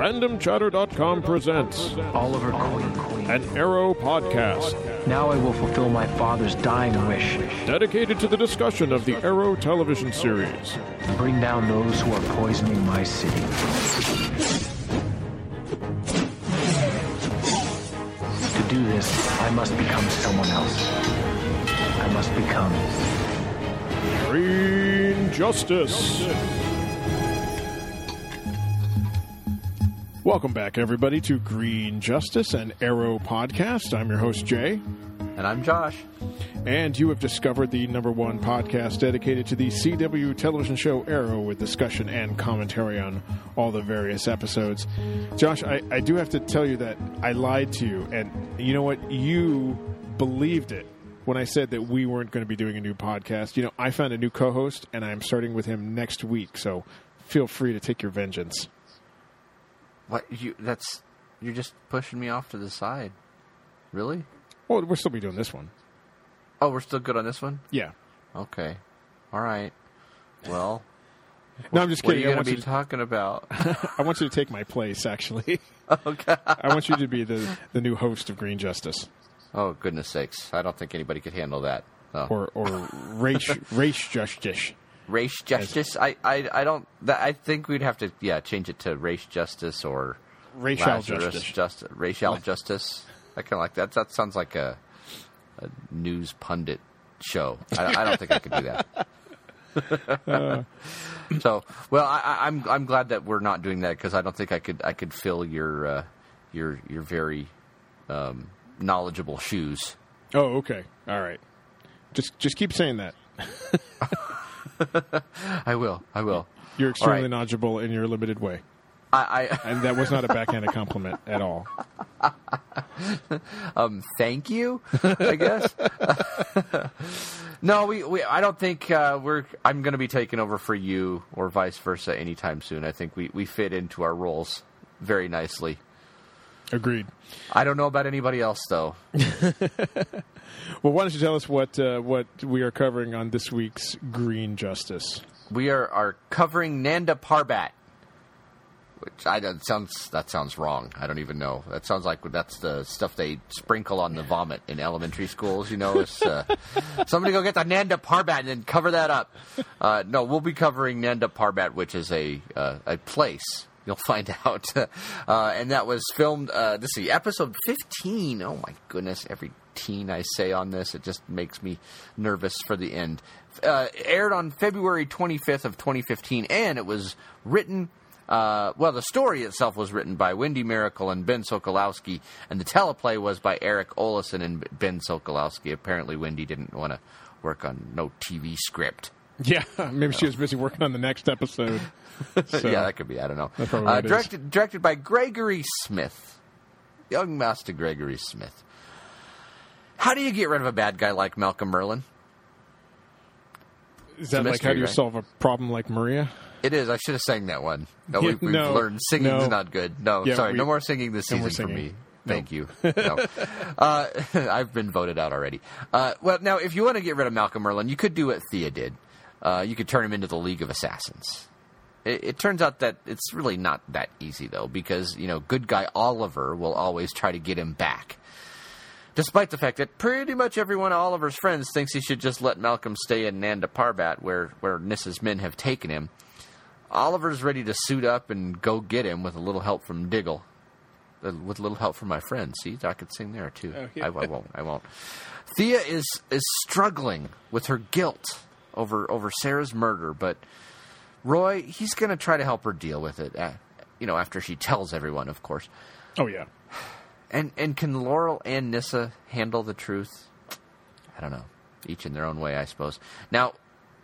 RandomChatter.com presents Oliver Queen. an Arrow podcast Now I will fulfill my father's dying wish. dedicated to the discussion of the Arrow television series. Bring down those who are poisoning my city. To do this, I must become someone else. I must become... Green Justice. Welcome back, everybody, to Green Justice, an Arrow podcast. I'm your host, Jay. And I'm Josh. And you have discovered the #1 podcast dedicated to the CW television show Arrow, with discussion and commentary on all the various episodes. Josh, I do have to tell you that I lied to you, and you know what? You believed it when I said that we weren't going to be doing a new podcast. You know, I found a new co-host, and I'm starting with him next week, so feel free to take your vengeance. What you're just pushing me off to the side. Really? Well, we'll still be doing this one. Oh, we're still good on this one? Yeah. Okay. All right. Well, No, I'm just what are kidding. you going to be talking about? I want you to take my place, actually. Okay. I want you to be the new host of Green Justice. Oh, goodness sakes. I don't think anybody could handle that. Oh. Or race justice. Race justice? I don't... I think we'd have to, change it to race justice or... Racial justice. Racial justice. I kind of like that. That sounds like a news pundit show. I don't think I could do that. So, well, I'm glad that we're not doing that, because I don't think I could fill your very knowledgeable shoes. Oh, okay. All right. Just keep saying that. I will. You're extremely right. knowledgeable in your limited way. And that was not a backhanded compliment at all. Thank you, I guess. No, I don't think I'm going to be taking over for you or vice versa anytime soon. I think we fit into our roles very nicely. Agreed. I don't know about anybody else, though. Well, why don't you tell us what we are covering on this week's Green Justice? We are covering Nanda Parbat, which that sounds wrong. I don't even know. That sounds like that's the stuff they sprinkle on the vomit in elementary schools. You know, it's, somebody go get the Nanda Parbat and then cover that up. No, we'll be covering Nanda Parbat, which is a place. You'll find out. And that was filmed, episode 15. Oh, my goodness. Every teen I say on this, it just makes me nervous for the end. Aired on February 25th of 2015, and it was written... the story itself was written by Wendy Miracle and Ben Sokolowski, and the teleplay was by Eric Olesen and Ben Sokolowski. Apparently, Wendy didn't want to work on no TV script. Yeah, maybe she was busy working on the next episode. So, yeah, that could be. I don't know. That's Directed by Gregory Smith, young master Gregory Smith. How do you get rid of a bad guy like Malcolm Merlyn? Is that like how do you solve a problem like Maria? It is. I should have sang that one. No, we've learned singing is not good. No, sorry. No more singing this season for me. Thank you. No. I've been voted out already. Now, if you want to get rid of Malcolm Merlyn, you could do what Thea did. You could turn him into the League of Assassins. It turns out that it's really not that easy, though, because, good guy Oliver will always try to get him back. Despite the fact that pretty much every one of Oliver's friends thinks he should just let Malcolm stay in Nanda Parbat, where Nissa's men have taken him. Oliver's ready to suit up and go get him with a little help from Diggle. With a little help from my friend. See, I could sing there, too. Oh, yeah. I won't. Thea is struggling with her guilt over Sarah's murder, but Roy, he's going to try to help her deal with it, after she tells everyone, of course. Oh, yeah. And can Laurel and Nyssa handle the truth? I don't know. Each in their own way, I suppose. Now,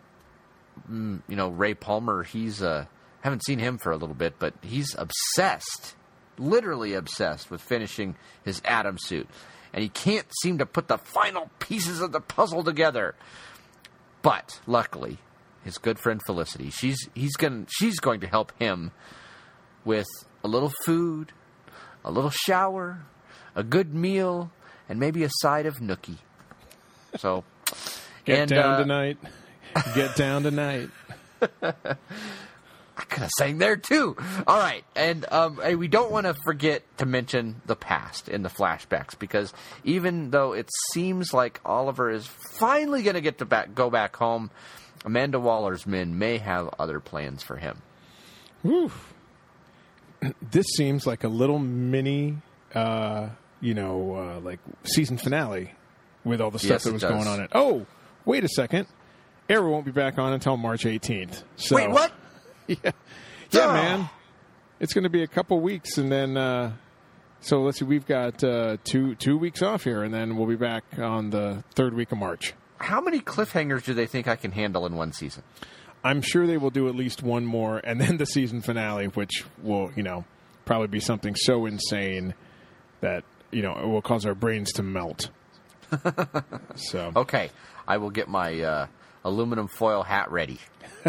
Ray Palmer, he's, haven't seen him for a little bit, but he's obsessed, literally obsessed with finishing his Atom suit. And he can't seem to put the final pieces of the puzzle together. But, luckily, his good friend Felicity, she's going to help him with a little food, a little shower, a good meal, and maybe a side of nookie. So, Get down tonight. I could have sang there too. All right, and we don't want to forget to mention the past in the flashbacks, because even though it seems like Oliver is finally going to get to go back home, Amanda Waller's men may have other plans for him. Whew. This seems like a little mini, like season finale with all the stuff that was going on. Oh, wait a second. Arrow won't be back on until March 18th. So, wait, what? Yeah, man. It's going to be a couple weeks, and then so let's see. We've got 2 weeks off here, and then we'll be back on the 3rd week of March. How many cliffhangers do they think I can handle in one season? I'm sure they will do at least one more, and then the season finale, which will, probably be something so insane that, it will cause our brains to melt. So okay, I will get my aluminum foil hat ready.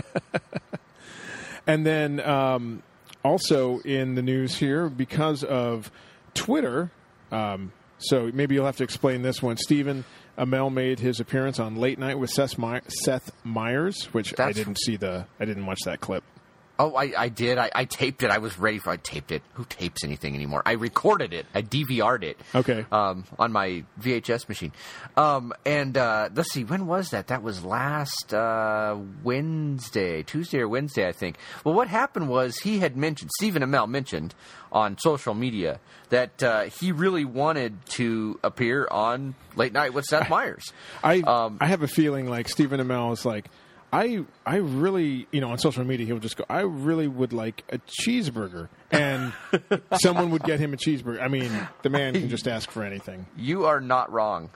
And then also in the news here, because of Twitter, so maybe you'll have to explain this one. Stephen Amell made his appearance on Late Night with Seth Meyers, which I didn't watch that clip. Oh, I did. I taped it. I was ready for. I taped it. Who tapes anything anymore? I recorded it. I DVR'd it. Okay. On my VHS machine. And let's see. When was that? That was last Tuesday or Wednesday, I think. Well, what happened was Stephen Amell mentioned on social media that he really wanted to appear on Late Night with Seth Meyers. I have a feeling like Stephen Amell is like, I really, on social media, he'll just go, I really would like a cheeseburger. And someone would get him a cheeseburger. I mean, the man can just ask for anything. You are not wrong.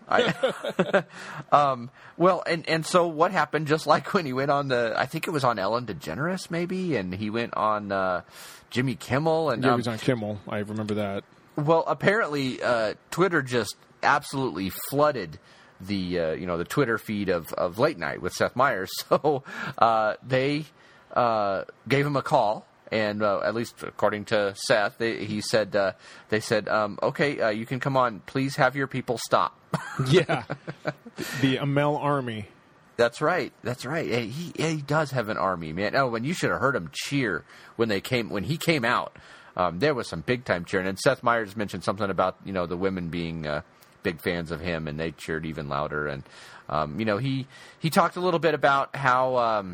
Well, and so what happened, just like when he went on I think it was on Ellen DeGeneres, maybe, and he went on Jimmy Kimmel. And yeah, he was on Kimmel. I remember that. Well, apparently, Twitter just absolutely flooded the Twitter feed of Late Night with Seth Meyers. So they gave him a call, and at least according to Seth, they said, okay, you can come on. Please have your people stop. Yeah, the Amell Army. That's right. He does have an army, man. Oh, and you should have heard him cheer when he came out. There was some big time cheering, and Seth Meyers mentioned something about the women being big fans of him, and they cheered even louder. And he talked a little bit about how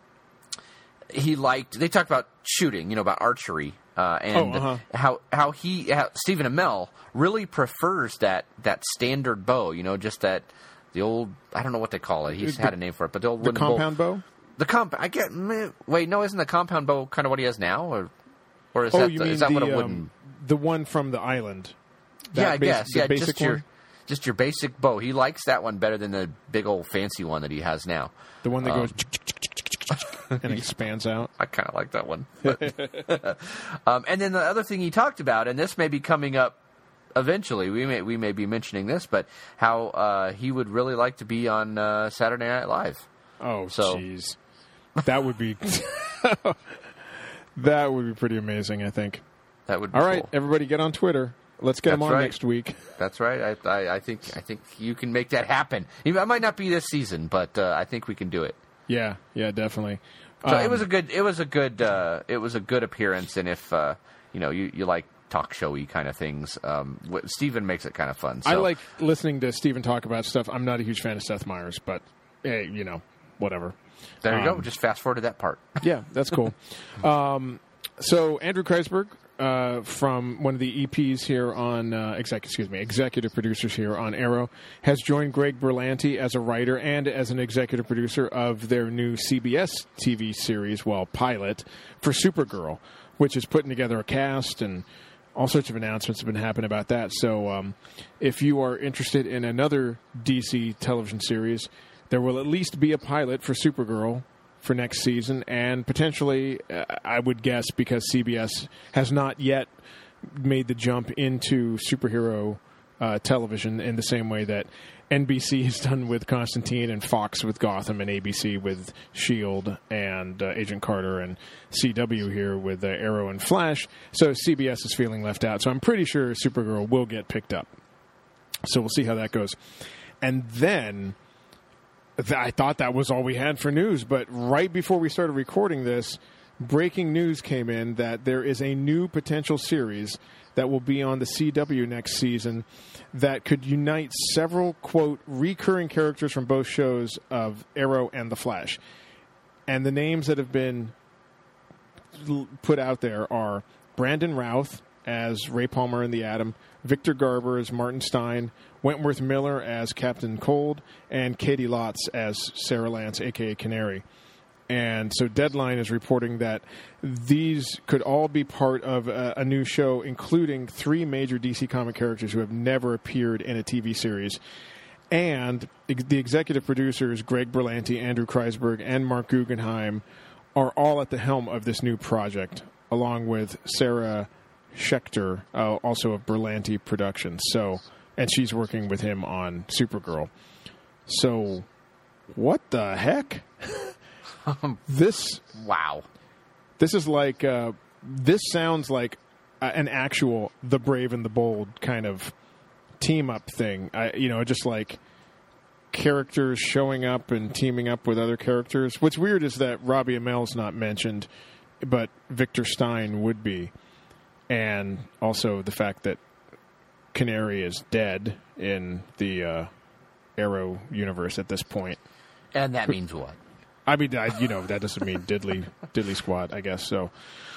they talked about shooting, about archery, and how Stephen Amell really prefers that standard bow, just that the old, I don't know what they call it. He's had a name for it, but the old wooden compound bow. Wait, no, isn't the compound bow kind of what he has now, or is that what a wooden? The one from the island. I guess. Yeah, just your basic bow. He likes that one better than the big old fancy one that he has now. The one that goes and expands out. I kind of like that one. And then the other thing he talked about, and this may be coming up eventually, we may be mentioning this, but how he would really like to be on Saturday Night Live. Oh, jeez. That would be that would be pretty amazing, I think. That would be all right, cool. Everybody get on Twitter. Let's get him on next week. That's right. I think you can make that happen. It might not be this season, but I think we can do it. Yeah, definitely. So it was a good appearance, and if you like talk showy kind of things, Steven makes it kind of fun. So. I like listening to Steven talk about stuff. I'm not a huge fan of Seth Meyers, but hey, whatever. There you go. Just fast forward to that part. Yeah, that's cool. So Andrew Kreisberg, from one of the EPs here on executive producers here on Arrow, has joined Greg Berlanti as a writer and as an executive producer of their new CBS TV series, pilot for Supergirl, which is putting together a cast, and all sorts of announcements have been happening about that. So if you are interested in another DC television series, there will at least be a pilot for Supergirl for next season, and potentially, I would guess, because CBS has not yet made the jump into superhero television in the same way that NBC has done with Constantine, and Fox with Gotham, and ABC with S.H.I.E.L.D. and Agent Carter, and CW here with Arrow and Flash. So CBS is feeling left out. So I'm pretty sure Supergirl will get picked up. So we'll see how that goes. And then I thought that was all we had for news, but right before we started recording this, breaking news came in that there is a new potential series that will be on the CW next season that could unite several, quote, recurring characters from both shows of Arrow and The Flash. And the names that have been put out there are Brandon Routh as Ray Palmer in The Atom, Victor Garber as Martin Stein, Wentworth Miller as Captain Cold, and Katie Lotz as Sarah Lance, a.k.a. Canary. And so Deadline is reporting that these could all be part of a new show, including 3 major DC comic characters who have never appeared in a TV series. And the executive producers, Greg Berlanti, Andrew Kreisberg, and Mark Guggenheim, are all at the helm of this new project, along with Sarah Schechter, also of Berlanti Productions. So, and she's working with him on Supergirl. So, what the heck? This is like this sounds like an actual The Brave and the Bold kind of team up thing. Just like characters showing up and teaming up with other characters. What's weird is that Robbie Amell's not mentioned, but Victor Stein would be, and also the fact that Canary is dead in the Arrow universe at this point. And that means what? I mean, that doesn't mean diddly squat, I guess. So,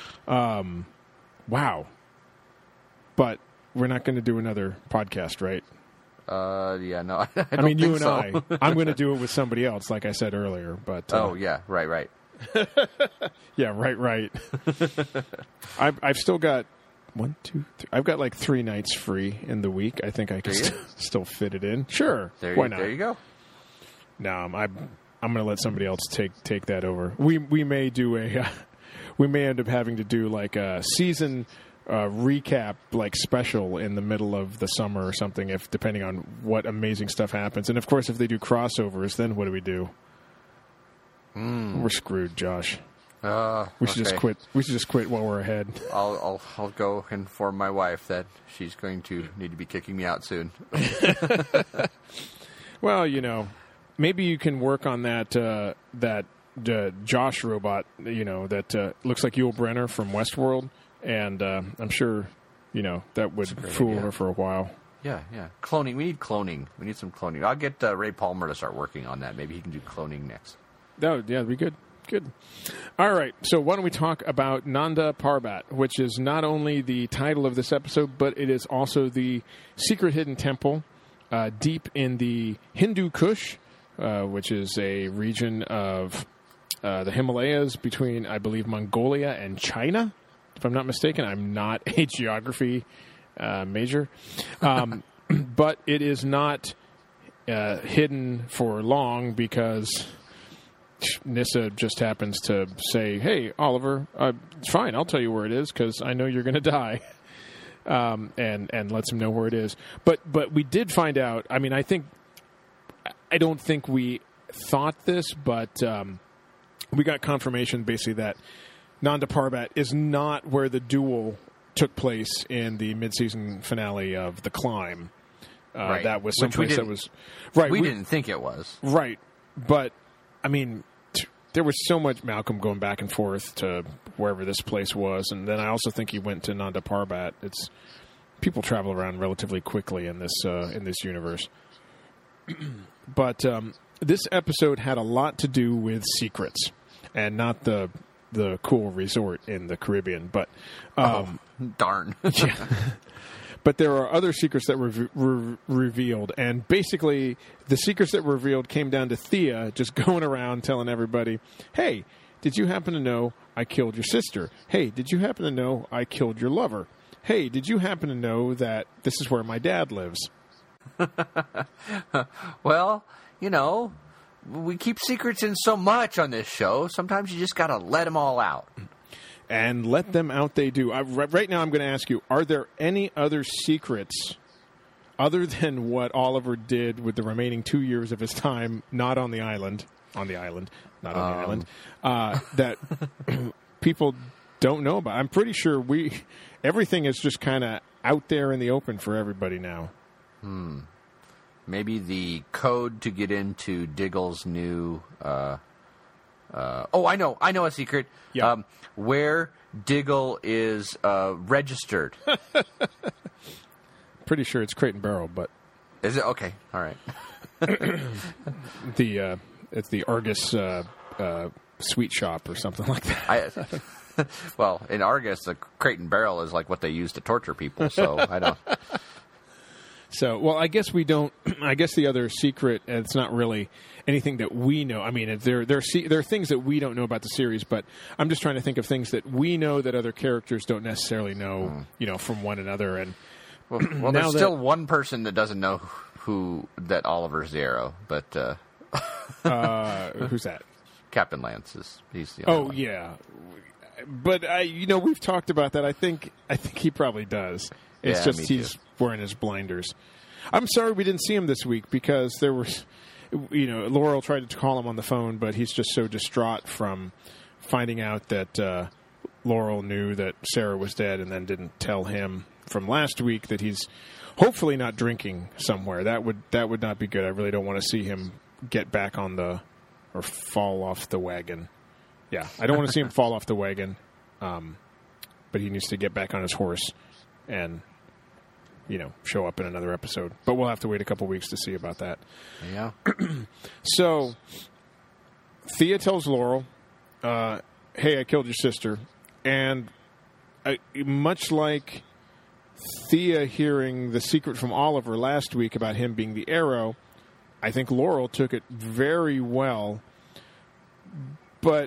wow. But we're not going to do another podcast, right? Yeah, no. I mean, you and so. I'm going to do it with somebody else, like I said earlier. But yeah, right. Yeah, right. I've still got 1, 2, 3. I've got like 3 nights free in the week. I think I can still fit it in. Sure, why not? There you go. No, I'm going to let somebody else take that over. We may do we may end up having to do like a season recap, like special in the middle of the summer or something, if depending on what amazing stuff happens. And of course, if they do crossovers, then what do we do? We're screwed, Josh. We should just quit. We should just quit while we're ahead. I'll go inform my wife that she's going to need to be kicking me out soon. Well, maybe you can work on that Josh robot, that looks like Yul Brynner from Westworld, and I'm sure, that would fool her for a while. Yeah. Cloning. We need cloning. We need some cloning. I'll get Ray Palmer to start working on that. Maybe he can do cloning next. That'd be good. Good. All right. So why don't we talk about Nanda Parbat, which is not only the title of this episode, but it is also the secret hidden temple deep in the Hindu Kush, which is a region of the Himalayas between, I believe, Mongolia and China. If I'm not mistaken, I'm not a geography major. But it is not hidden for long because Nyssa just happens to say, hey, Oliver, it's fine, I'll tell you where it is because I know you're going to die. And lets him know where it is. But we did find out, I mean, I don't think we thought this, but we got confirmation basically that Nanda Parbat is not where the duel took place in the mid-season finale of The Climb. Right. That was someplace that was... Right. We didn't think it was. Right. But, I mean, there was so much Malcolm going back and forth to wherever this place was, and then I also think he went to Nanda Parbat. People travel around relatively quickly in this universe. But this episode had a lot to do with secrets, and not the cool resort in the Caribbean. But darn. Yeah. But there are other secrets that were revealed, and basically the secrets that were revealed came down to Thea just going around telling everybody, hey, did you happen to know I killed your sister? Hey, did you happen to know I killed your lover? Hey, did you happen to know that this is where my dad lives? Well, we keep secrets in so much on this show. Sometimes you just got to let them all out. And let them out they do. Right now I'm going to ask you, are there any other secrets other than what Oliver did with the remaining 2 years of his time not on the island, that people don't know about? I'm pretty sure everything is just kind of out there in the open for everybody now. Maybe the code to get into Diggle's new I know a secret. Yeah. Where Diggle is registered. Pretty sure it's Crate and Barrel, but is it okay? All right. It's the Argus sweet shop or something like that. Well, in Argus, the Crate and Barrel is like what they use to torture people. So I don't. So, well, I guess we don't. I guess the other secret, and it's not really anything that we know. I mean, there are things that we don't know about the series, but I'm just trying to think of things that we know that other characters don't necessarily know, from one another. And well, there's still one person that doesn't know that Oliver's the Arrow, but who's that? Captain Lance he's the only one. Yeah, but we've talked about that. I think he probably does. It's just he's wearing his blinders. I'm sorry we didn't see him this week because there was, Laurel tried to call him on the phone, but he's just so distraught from finding out that Laurel knew that Sarah was dead and then didn't tell him from last week that he's hopefully not drinking somewhere. That would not be good. I really don't want to see him get back on or fall off the wagon. Yeah, I don't want to see him fall off the wagon, but he needs to get back on his horse and show up in another episode. But we'll have to wait a couple weeks to see about that. Yeah. So, Thea tells Laurel, hey, I killed your sister. And much like Thea hearing the secret from Oliver last week about him being the Arrow, I think Laurel took it very well. But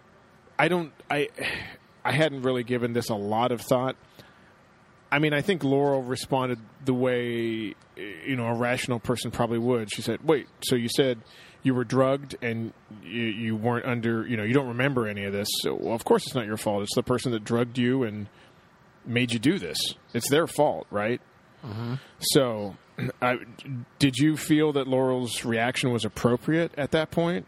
I hadn't really given this a lot of thought. I mean, I think Laurel responded the way, a rational person probably would. She said, wait, so you said you were drugged and you weren't under, you don't remember any of this. So, well, of course it's not your fault. It's the person that drugged you and made you do this. It's their fault, right? Mm-hmm. So, did you feel that Laurel's reaction was appropriate at that point?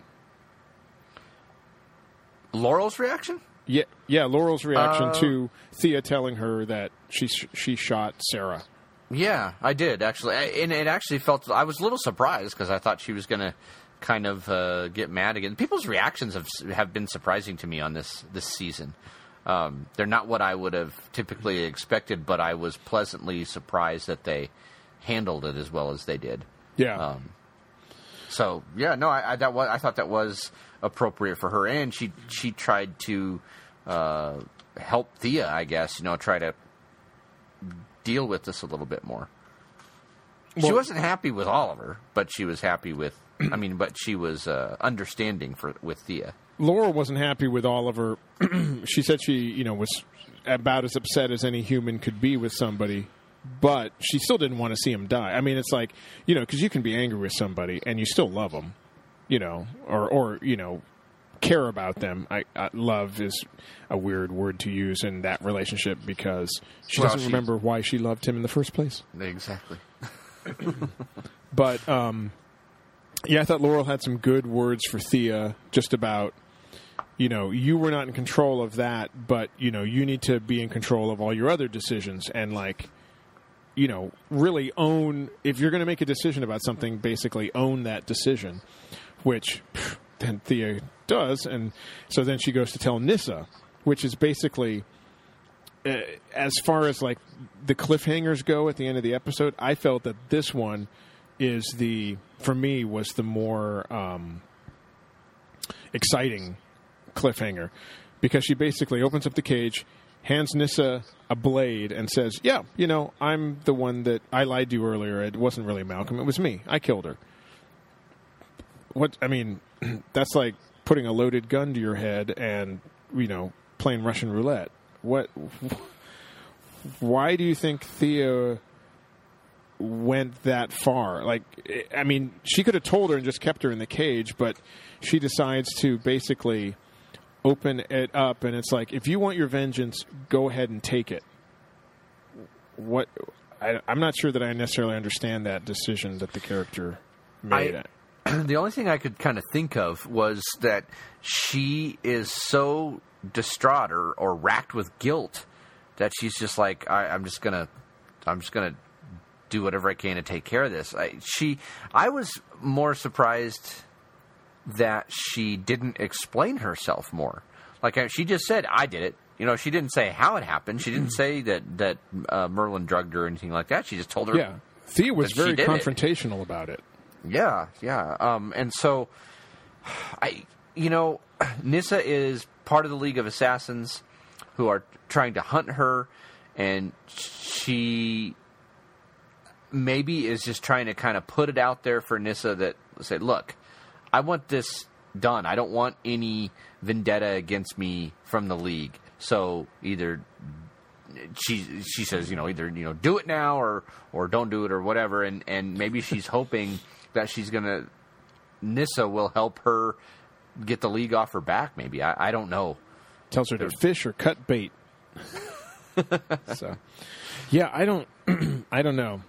Laurel's reaction? Yeah, Laurel's reaction to Thea telling her that she shot Sarah. Yeah, I did, actually. And it actually felt... I was a little surprised because I thought she was going to kind of get mad again. People's reactions have been surprising to me on this season. They're not what I would have typically expected, but I was pleasantly surprised that they handled it as well as they did. Yeah. So, yeah, no, I thought that was appropriate for her, and she tried to help Thea, I guess, try to deal with this a little bit more. Well, she wasn't happy with Oliver, but she was happy with, but she was understanding with Thea. Laurel wasn't happy with Oliver. She said she, was about as upset as any human could be with somebody, but she still didn't want to see him die. I mean, it's like, because you can be angry with somebody and you still love them, or care about them. Love is a weird word to use in that relationship because she doesn't remember why she loved him in the first place. Exactly. But, I thought Laurel had some good words for Thea just about, you were not in control of that, but, you need to be in control of all your other decisions and, really own, if you're going to make a decision about something, basically own that decision, which then Thea does. And so then she goes to tell Nyssa, which is basically, as far as the cliffhangers go at the end of the episode, I felt that this one is for me, was the more exciting cliffhanger because she basically opens up the cage, hands Nyssa a blade and says, yeah, I'm the one that I lied to you earlier. It wasn't really Malcolm. It was me. I killed her. That's like putting a loaded gun to your head and, playing Russian roulette. Why do you think Thea went that far? She could have told her and just kept her in the cage, but she decides to basically open it up, and it's like, if you want your vengeance, go ahead and take it. I'm not sure that I necessarily understand that decision that the character made. The only thing I could kind of think of was that she is so distraught or racked with guilt that she's just like, I'm just gonna do whatever I can to take care of this. I was more surprised that she didn't explain herself more. Like, she just said, I did it. You know, she didn't say how it happened. She didn't say that Merlin drugged her or anything like that. She just told her. Yeah, Thea was very confrontational about it. Yeah. And so, Nyssa is part of the League of Assassins who are trying to hunt her, and she maybe is just trying to kind of put it out there for Nyssa that say, look, I want this done. I don't want any vendetta against me from the League. So either she says, either do it now or don't do it or whatever, and maybe she's hoping that Nyssa will help her get the League off her back. Maybe I don't know. Tells her to fish or cut bait. So, yeah, I don't know.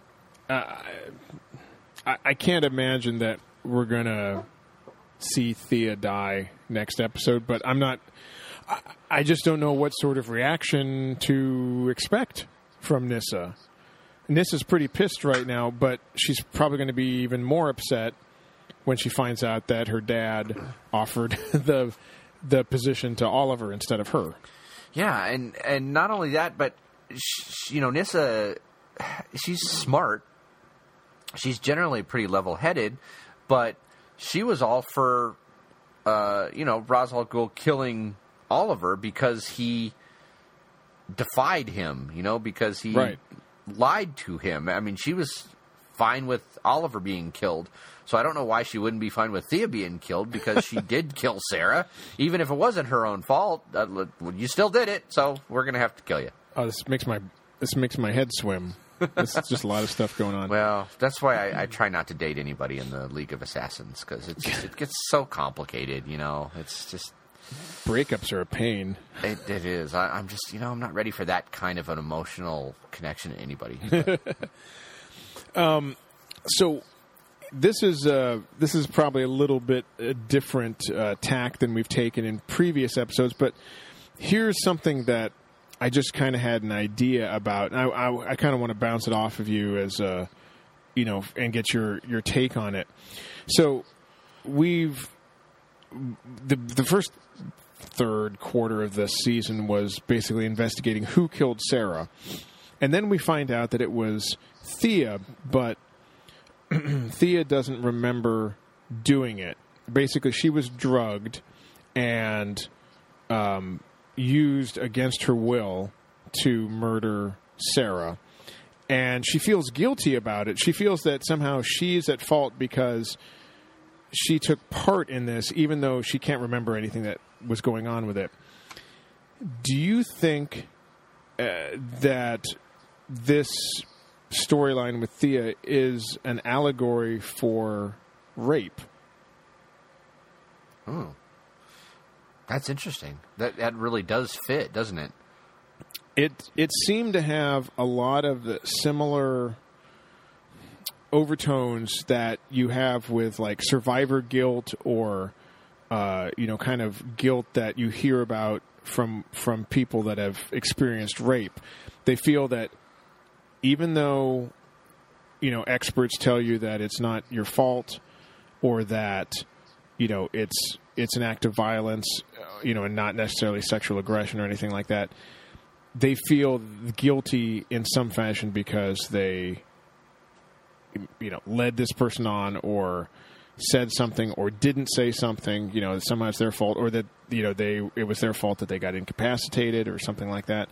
I can't imagine that we're gonna see Thea die next episode, but I'm not. I just don't know what sort of reaction to expect from Nyssa. Nissa's pretty pissed right now, but she's probably going to be even more upset when she finds out that her dad offered the position to Oliver instead of her. Yeah, and not only that, but Nyssa, she's smart. She's generally pretty level-headed, but she was all for Ra's al Ghul killing Oliver because he defied him, because he lied to him. I mean, she was fine with Oliver being killed, so I don't know why she wouldn't be fine with Thea being killed, because she did kill Sarah. Even if it wasn't her own fault, you still did it, so we're going to have to kill you. Oh, this makes my head swim. There's just a lot of stuff going on. Well, that's why I try not to date anybody in the League of Assassins, because it gets so complicated, It's just... Breakups are a pain. It is. I'm just, I'm not ready for that kind of an emotional connection to anybody. So this is probably a little bit a different tack than we've taken in previous episodes, but here's something that I just kind of had an idea about. And I kind of want to bounce it off of you as and get your take on it. So we've the first third quarter of this season was basically investigating who killed Sarah. And then we find out that it was Thea, but Thea doesn't remember doing it. Basically, she was drugged and used against her will to murder Sarah. And she feels guilty about it. She feels that somehow she's at fault because she took part in this, even though she can't remember anything that was going on with it. Do you think that this storyline with Thea is an allegory for rape? Oh, that's interesting. That really does fit, doesn't it? It seemed to have a lot of the similar overtones that you have with like survivor guilt or kind of guilt that you hear about from people that have experienced rape. They feel that even though experts tell you that it's not your fault or that it's an act of violence, and not necessarily sexual aggression or anything like that, they feel guilty in some fashion because they led this person on or said something or didn't say something, somehow it's their fault, or that, it was their fault that they got incapacitated or something like that.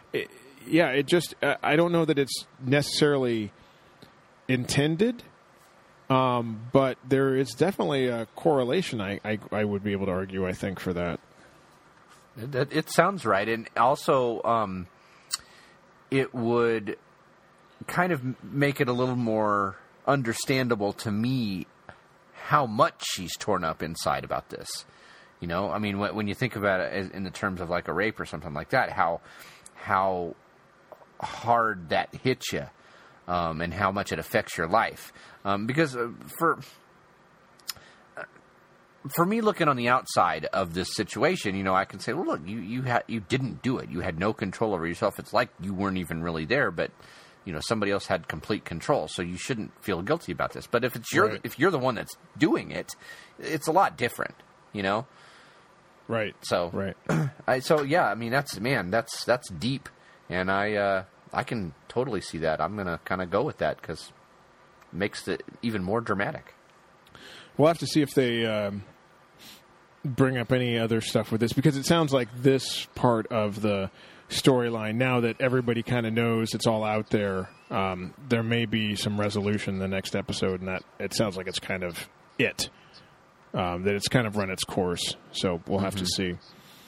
I don't know that it's necessarily intended, but there is definitely a correlation, I would be able to argue, I think, for that. It sounds right. And also, it would kind of make it a little more understandable to me how much she's torn up inside about this. I mean, when you think about it in the terms of like a rape or something like that, how hard that hits you, and how much it affects your life. Because for me, looking on the outside of this situation, I can say, well, look, you didn't do it. You had no control over yourself. It's like you weren't even really there, but somebody else had complete control, so you shouldn't feel guilty about this. But if if you're the one that's doing it, it's a lot different, Right. So right. That's deep, and I can totally see that. I'm gonna kind of go with that because it makes it even more dramatic. We'll have to see if they bring up any other stuff with this, because it sounds like this part of the storyline, now that everybody kind of knows it's all out there, there may be some resolution in the next episode, and that it sounds like it's kind of it. That it's kind of run its course. So we'll have to see.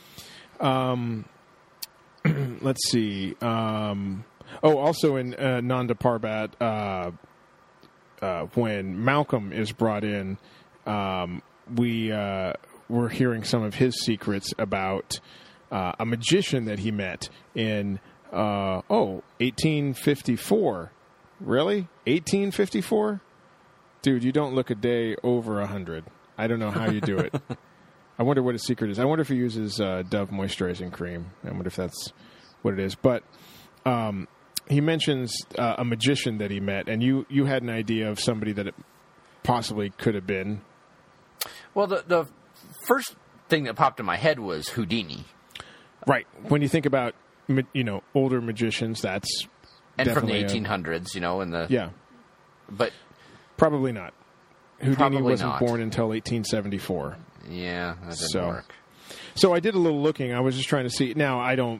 Let's see. Also in Nanda Parbat, when Malcolm is brought in, we're hearing some of his secrets about a magician that he met in 1854. Really? 1854? Dude, you don't look a day over 100. I don't know how you do it. I wonder what his secret is. I wonder if he uses Dove moisturizing cream. I wonder if that's what it is. But he mentions a magician that he met, and you had an idea of somebody that it possibly could have been. Well, the first thing that popped in my head was Houdini. Right. When you think about older magicians, that's and from the 1800s, in the but probably not. Houdini wasn't born until 1874. Yeah, that didn't work. So I did a little looking. I was just trying to see. Now, I don't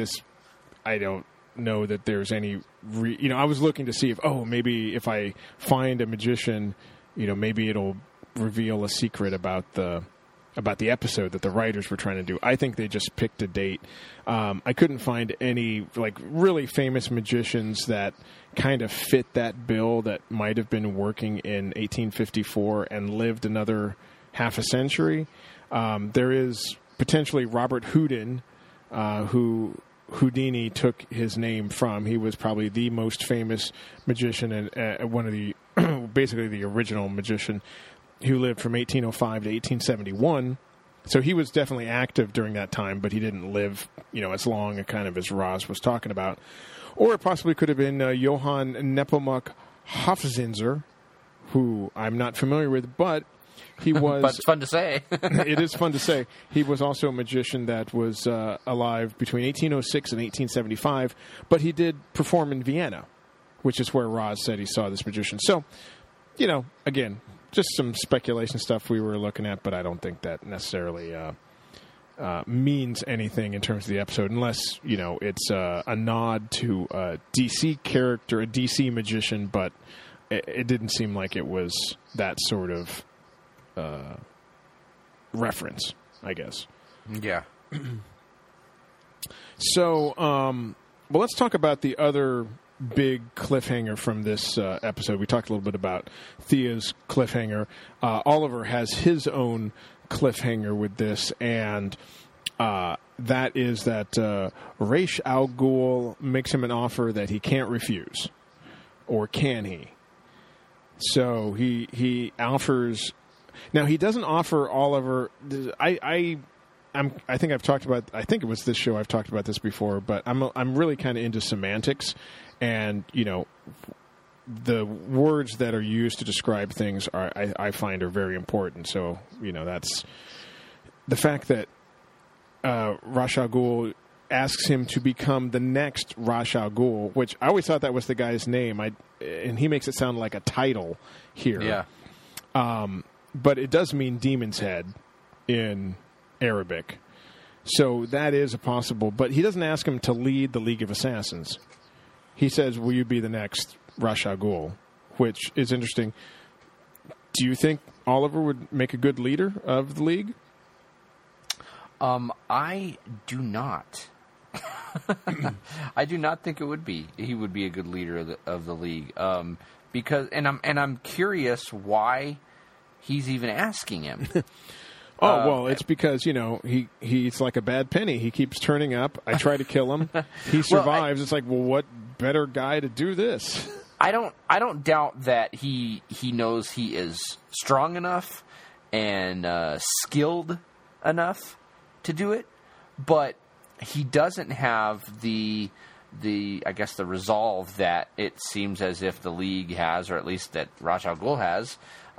know that there's any... I was looking to see if, maybe if I find a magician, maybe it'll reveal a secret about the episode that the writers were trying to do. I think they just picked a date. I couldn't find any really famous magicians that kind of fit that bill that might have been working in 1854 and lived another half a century. There is potentially Robert Houdin, who Houdini took his name from. He was probably the most famous magician and one of the basically the original magician, who lived from 1805 to 1871. So he was definitely active during that time, but he didn't live, as long kind of as Roz was talking about. Or it possibly could have been Johann Nepomuk Hofzinser, who I'm not familiar with, but he was... But it's fun to say. It is fun to say. He was also a magician that was alive between 1806 and 1875, but he did perform in Vienna, which is where Roz said he saw this magician. So, again... just some speculation stuff we were looking at, but I don't think that necessarily means anything in terms of the episode, unless, it's a nod to a DC character, a DC magician, but it didn't seem like it was that sort of reference, I guess. Yeah. So, let's talk about the other big cliffhanger from this episode. We talked a little bit about Thea's cliffhanger. Oliver has his own cliffhanger with this, and that is that Ra's al Ghul makes him an offer that he can't refuse. Or can he? So he offers... Now, he doesn't offer Oliver... I think I've talked about... I think it was this show I've talked about this before, but I'm really kind of into semantics. And, the words that are used to describe things I find are very important. So, that's the fact that Ra's al Ghul asks him to become the next Ra's al Ghul, which I always thought that was the guy's name. And he makes it sound like a title here. Yeah. But it does mean demon's head in Arabic. So that is a possible. But he doesn't ask him to lead the League of Assassins. He says, will you be the next Ra's al Ghul? Which is interesting. Do you think Oliver would make a good leader of the League? I do not. I do not think he would be a good leader of the League. Because I'm curious why he's even asking him. It's because, he's like a bad penny. He keeps turning up. I try to kill him. He survives. It's like, what better guy to do this? I don't doubt that he knows he is strong enough and skilled enough to do it, but he doesn't have the I guess the resolve that it seems as if the League has, or at least that Ra's al Ghul has,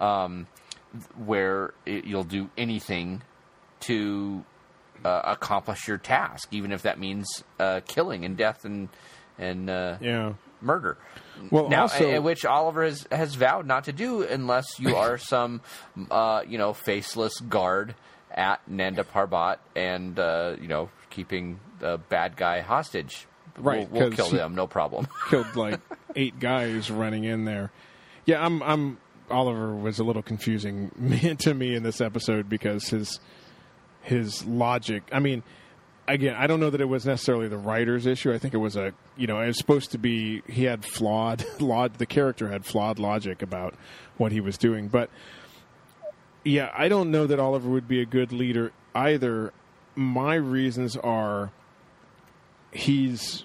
where you'll do anything to accomplish your task, even if that means killing and death and murder. Well, now, also, which Oliver has vowed not to do unless you are some faceless guard at Nanda Parbat and keeping the bad guy hostage. Right, we'll kill them, no problem. Killed like 8 guys running in there. Yeah, I'm Oliver was a little confusing to me in this episode because his logic. I mean, again, I don't know that it was necessarily the writer's issue. I think it was it was supposed to be he had the character had flawed logic about what he was doing. But yeah, I don't know that Oliver would be a good leader either. My reasons are he's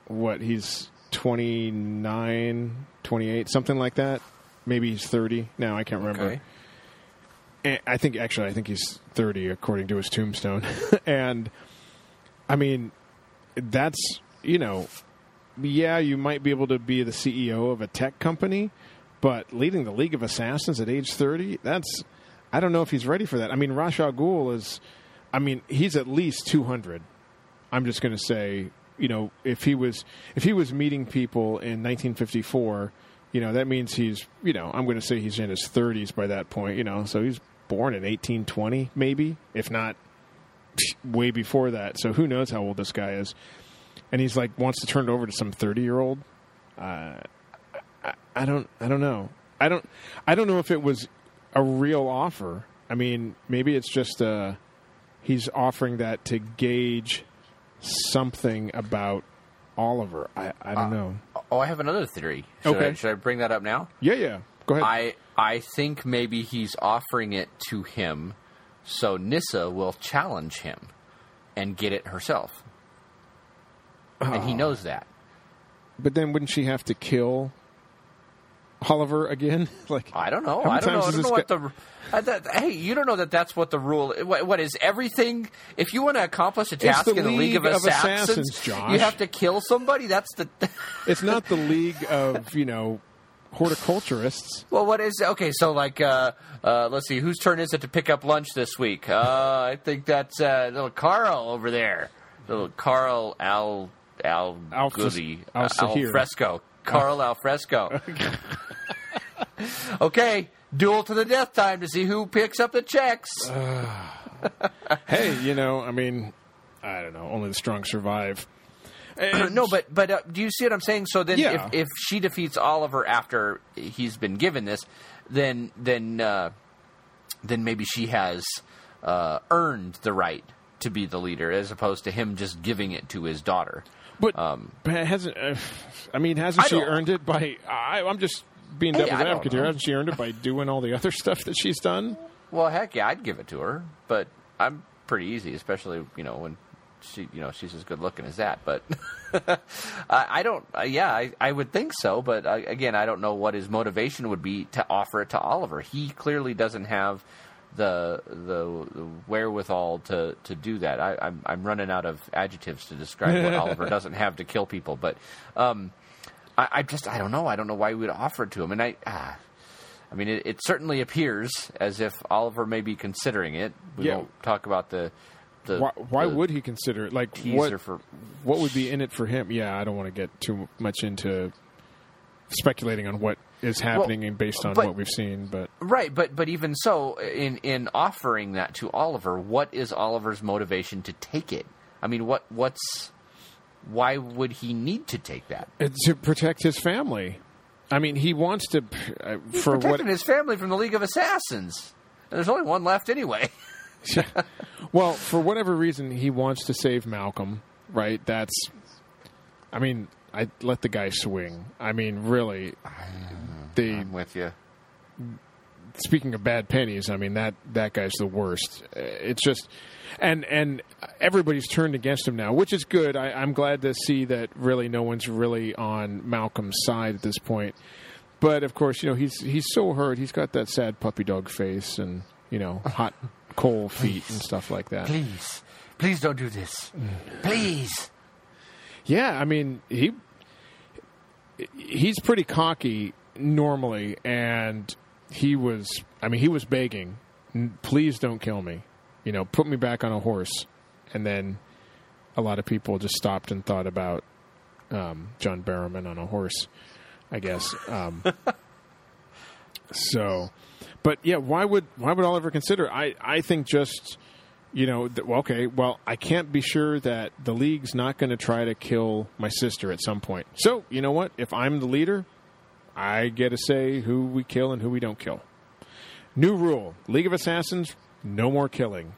29, 28, something like that. Maybe he's 30 now. I can't remember. Okay. And I think he's 30 according to his tombstone. And I mean, that's, yeah, you might be able to be the CEO of a tech company, but leading the League of Assassins at age 30, I don't know if he's ready for that. I mean, Ra's al Ghul he's at least 200. I'm just going to say, if he was meeting people in 1954, that means he's, I'm going to say he's in his 30s by that point, so he's born in 1820, maybe, if not way before that. So who knows how old this guy is? And he's wants to turn it over to some 30-year-old. I don't know. I don't know if it was a real offer. I mean, maybe it's just he's offering that to gauge something about Oliver. I don't know. I have another theory. Should I bring that up now? Yeah. Go ahead. I think maybe he's offering it to him so Nyssa will challenge him and get it herself. And he knows that. But then wouldn't she have to kill Oliver again? I don't know. I don't know what the... hey, you don't know that's what the rule... What is everything... If you want to accomplish a task in the League of Assassins, Josh. You have to kill somebody? That's the... It's not the League of, horticulturists. Well, what is... Okay, so let's see. Whose turn is it to pick up lunch this week? I think that's little Carl over there. Little Carl Alfresco. Carl Alfresco. Okay, duel to the death time to see who picks up the checks. Hey, I don't know. Only the strong survive. No, but do you see what I'm saying? So then, if she defeats Oliver after he's been given this, then maybe she has earned the right to be the leader, as opposed to him just giving it to his daughter. But hasn't she earned it by? I'm just being devil's advocate here. Hasn't she earned it by doing all the other stuff that she's done? Well, heck yeah, I'd give it to her. But I'm pretty easy, especially when she's as good looking as that. But I don't. I would think so. But again, I don't know what his motivation would be to offer it to Oliver. He clearly doesn't have the wherewithal to do that. I'm running out of adjectives to describe what Oliver doesn't have to kill people. But I don't know. I don't know why we would offer it to him. And it certainly appears as if Oliver may be considering it. We won't talk about the why would he consider it? What would be in it for him? Yeah, I don't want to get too much into speculating on what is happening and based on what we've seen, but right. But even so, in offering that to Oliver, what is Oliver's motivation to take it? I mean, why would he need to take that? To protect his family. I mean, he wants to protecting his family from the League of Assassins. And there's only one left anyway. Well, for whatever reason, he wants to save Malcolm. Right? I let the guy swing. I mean, really. I'm with you. Speaking of bad pennies, I mean, that guy's the worst. It's just... And everybody's turned against him now, which is good. I'm glad to see that really no one's really on Malcolm's side at this point. But, of course, he's so hurt. He's got that sad puppy dog face and, hot coal feet and stuff like that. Please don't do this. Please. Yeah, I mean, he's pretty cocky normally, and he was begging, please don't kill me. Put me back on a horse. And then a lot of people just stopped and thought about John Barrowman on a horse, I guess. But yeah, why would Oliver consider? I think just I can't be sure that the league's not going to try to kill my sister at some point. So you know what? If I'm the leader, I get to say who we kill and who we don't kill. New rule: League of Assassins, no more killing.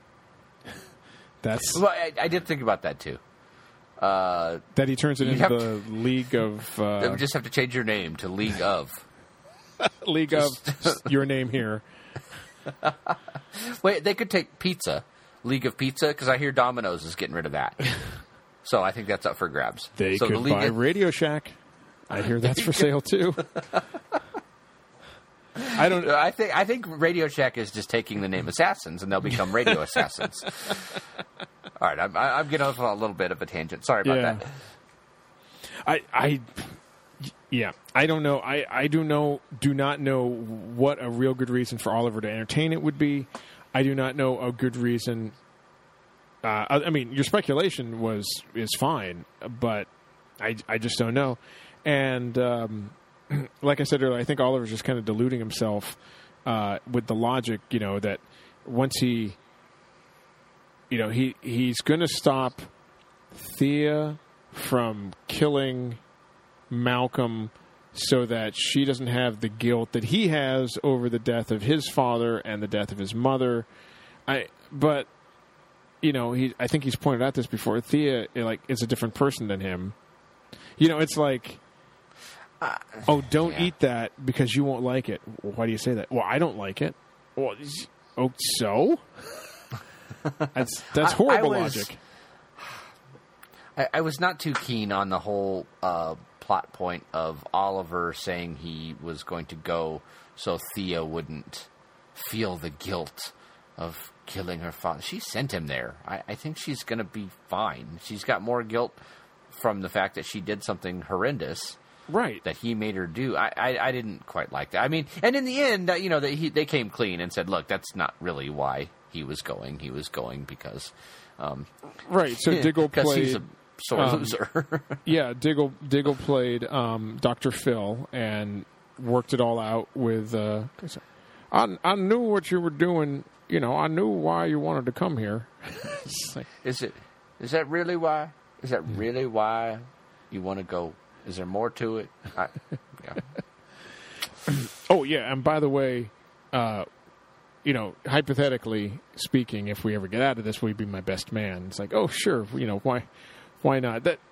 I did think about that too. That he turns it into the League of. You just have to change your name to League of. League of your name here. Wait, they could take pizza, League of Pizza, because I hear Domino's is getting rid of that. So I think that's up for grabs. They could buy Radio Shack. I hear that's for sale too. I think Radio Shack is just taking the name Assassins, and they'll become Radio Assassins. All right, I'm getting off on a little bit of a tangent. Sorry about that. I don't know. I do not know what a real good reason for Oliver to entertain it would be. I do not know a good reason. I mean, your speculation is fine, but I just don't know. And like I said earlier, I think Oliver's just kind of deluding himself with the logic, that once he's going to stop Thea from killing Malcolm so that she doesn't have the guilt that he has over the death of his father and the death of his mother. I think he's pointed out this before. Thea, is a different person than him. It's like, don't eat that because you won't like it. Why do you say that? Well, I don't like it. Well, so? That's horrible logic. I was not too keen on the whole plot point of Oliver saying he was going to go so Thea wouldn't feel the guilt of killing her father. She sent him there. I think she's going to be fine. She's got more guilt from the fact that she did something horrendous. Right. That he made her do. I didn't quite like that. I mean, and in the end, they came clean and said, look, that's not really why he was going. He was going because... right, so Diggle played... he's a sore loser. Yeah, Diggle played Dr. Phil and worked it all out with... I knew what you were doing. I knew why you wanted to come here. Is that really why? Is that really why you want to go? Is there more to it? Yeah. Oh, yeah, and by the way, hypothetically speaking, if we ever get out of this, will you be my best man? It's like, oh, sure, why not? That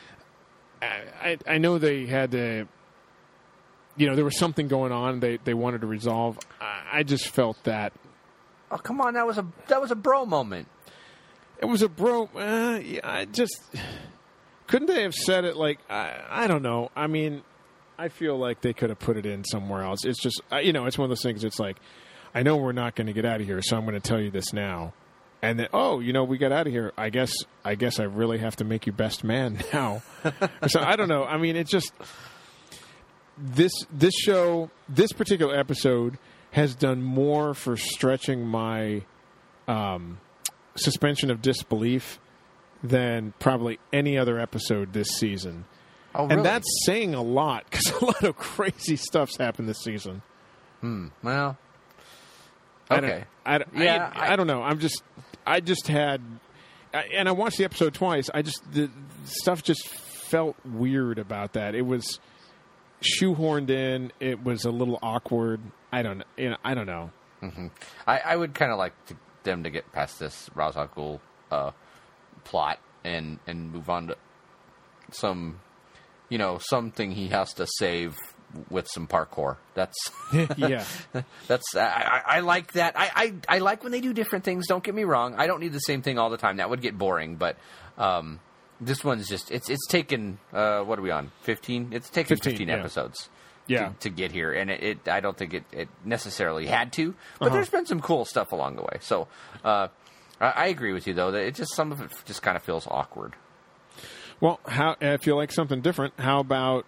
I know they had to, there was something going on they wanted to resolve. I just felt that. Oh, come on, that was a bro moment. It was a bro. I just couldn't they have said it like I don't know. I mean, I feel like they could have put it in somewhere else. It's just it's one of those things. It's like I know we're not going to get out of here, so I'm going to tell you this now. And then we got out of here. I guess I really have to make you best man now. So I don't know. I mean, it's just this show, this particular episode has done more for stretching my suspension of disbelief than probably any other episode this season. Oh, really? And that's saying a lot because a lot of crazy stuff's happened this season. Well, okay. I don't know. I just had, and I watched the episode twice. The stuff just felt weird about that. It was shoehorned in. It was a little awkward. I don't know. Mm-hmm. I would kind of like them to get past this Ra's al Ghul plot and move on to some, something he has to save with some parkour. That's yeah. That's I like that. I like when they do different things. Don't get me wrong. I don't need the same thing all the time. That would get boring. But this one's just it's taken what are we on 15? It's taken 15 episodes. Yeah. To get here, and I don't think it necessarily had to, but there's been some cool stuff along the way. So I agree with you though that some of it just kind of feels awkward. Well, if you like something different, how about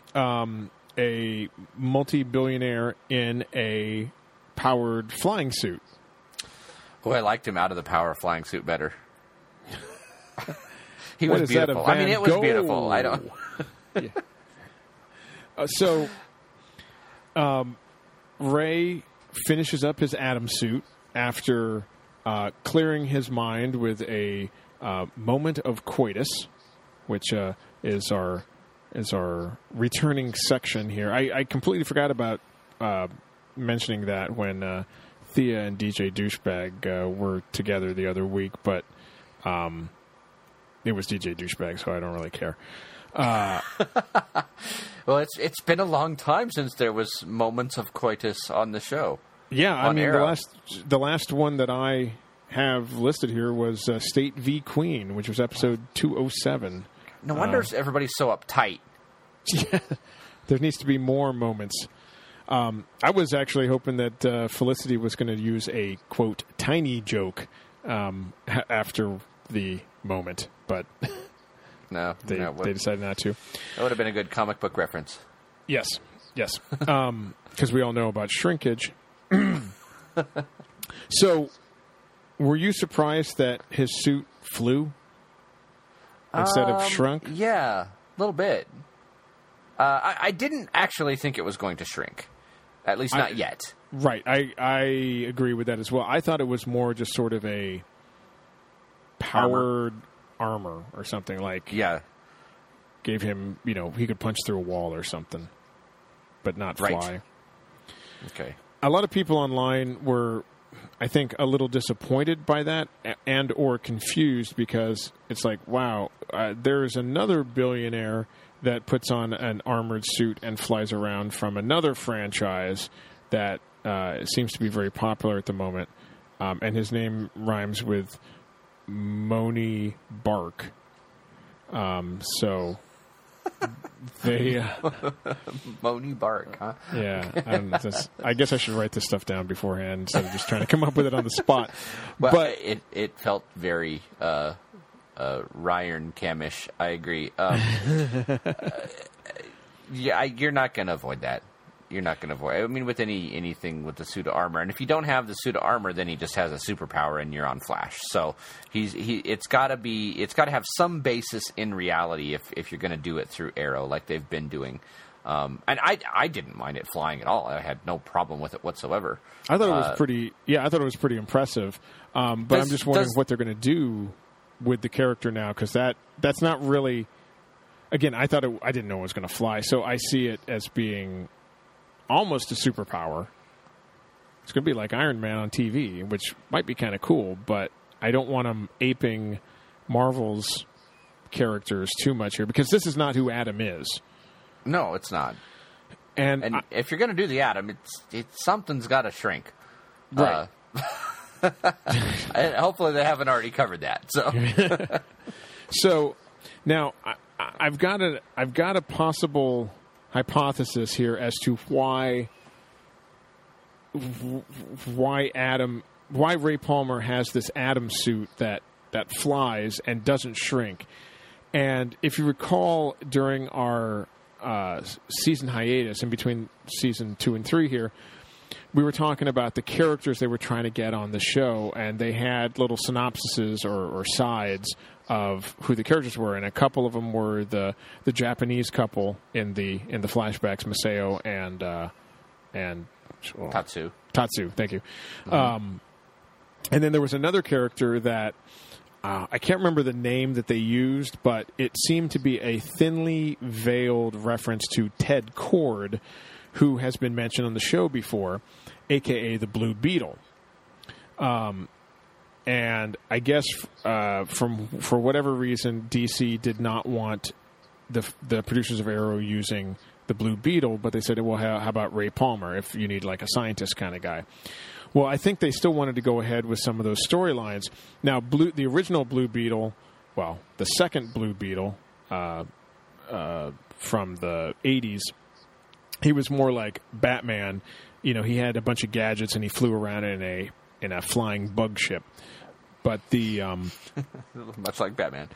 a multi-billionaire in a powered flying suit? Oh, I liked him out of the power flying suit better. He was beautiful. I mean, it was beautiful. I don't... So, Ray finishes up his Atom suit after clearing his mind with a moment of coitus, which is our returning section here. I completely forgot about mentioning that when Thea and DJ Douchebag were together the other week, but it was DJ Douchebag, so I don't really care. Well, it's been a long time since there was moments of coitus on the show. Yeah, I mean, the last one that I have listed here was State v. Queen, which was episode 207. No wonder everybody's so uptight. Yeah, there needs to be more moments. I was actually hoping that Felicity was going to use a, quote, tiny joke after the moment, but no, they decided not to. That would have been a good comic book reference. Yes. Because we all know about shrinkage. So, were you surprised that his suit flew instead of shrunk? Yeah, a little bit. I didn't actually think it was going to shrink. At least not yet. Right. I agree with that as well. I thought it was more just sort of a powered armor or something like. Yeah. Gave him, he could punch through a wall or something, but not fly. Right. Okay. A lot of people online were, I think, a little disappointed by that and or confused because it's like, wow, there's another billionaire that puts on an armored suit and flies around from another franchise that seems to be very popular at the moment. And his name rhymes with Moni Bark. So they... Moni Bark, huh? Yeah. I guess I should write this stuff down beforehand instead of just trying to come up with it on the spot. Well, but it felt very... Ryan Camish, I agree. You're not going to avoid that. You're not going to avoid. I mean, with anything with the suit of armor, and if you don't have the suit of armor, then he just has a superpower, and you're on Flash. So it's got to have some basis in reality if you're going to do it through Arrow, like they've been doing. And I didn't mind it flying at all. I had no problem with it whatsoever. I thought it was pretty. Yeah, I thought it was pretty impressive. But I'm just wondering what they're going to do with the character now, because that's not really. Again, I didn't know it was going to fly, so I see it as being almost a superpower. It's going to be like Iron Man on TV, which might be kind of cool, but I don't want them aping Marvel's characters too much here, because this is not who Atom is. No, it's not. And if you're going to do the Atom, something's got to shrink. Right. And hopefully they haven't already covered that. So, so now I've got a possible hypothesis here as to why Ray Palmer has this Atom suit that flies and doesn't shrink. And if you recall, during our season hiatus in between season 2 and 3 here, we were talking about the characters they were trying to get on the show, and they had little synopsises or sides of who the characters were, and a couple of them were the Japanese couple in the flashbacks, Masao and Tatsu. Tatsu, thank you. Mm-hmm. And then there was another character that I can't remember the name that they used, but it seemed to be a thinly veiled reference to Ted Kord, who has been mentioned on the show before, a.k.a. the Blue Beetle. And I guess for whatever reason, DC did not want the producers of Arrow using the Blue Beetle, but they said, well, how about Ray Palmer if you need like a scientist kind of guy? Well, I think they still wanted to go ahead with some of those storylines. Now, the original Blue Beetle, well, the second Blue Beetle from the 80s, he was more like Batman. He had a bunch of gadgets and he flew around in a flying bug ship. But the much like Batman.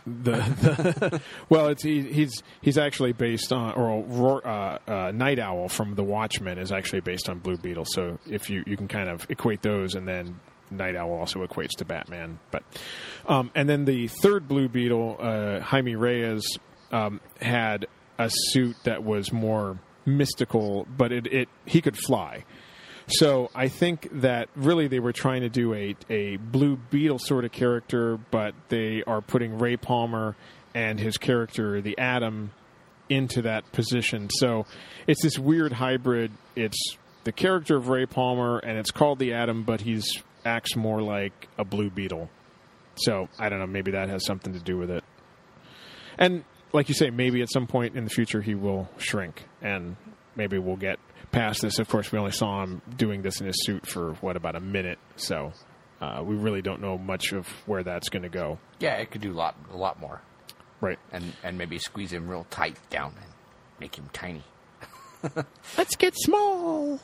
Well, he's actually based on, or Night Owl from The Watchmen is actually based on Blue Beetle. So if you can kind of equate those, and then Night Owl also equates to Batman. But and then the third Blue Beetle, Jaime Reyes, had a suit that was more mystical, but he could fly. So I think that really they were trying to do a Blue Beetle sort of character, but they are putting Ray Palmer and his character, the Atom, into that position. So it's this weird hybrid. It's the character of Ray Palmer, and it's called the Atom, but he's acts more like a Blue Beetle. So I don't know. Maybe that has something to do with it. And like you say, maybe at some point in the future he will shrink, and maybe we'll get past this. Of course, we only saw him doing this in his suit for, about a minute, so we really don't know much of where that's going to go. Yeah, it could do a lot more. Right. And maybe squeeze him real tight down and make him tiny. Let's get small!